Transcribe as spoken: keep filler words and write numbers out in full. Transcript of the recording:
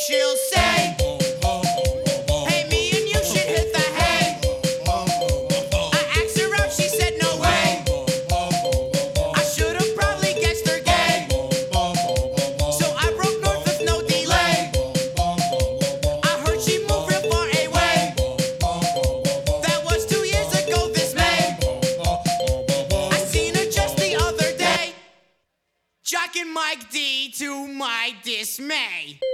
she'll say, hey, me and you should hit the hay. I asked her out, she said no way. I should have probably guessed her gay. So I broke north with no delay. I heard she moved real far away. That was two years ago this May. I seen her just the other day. Jock and Mike D to my dismay.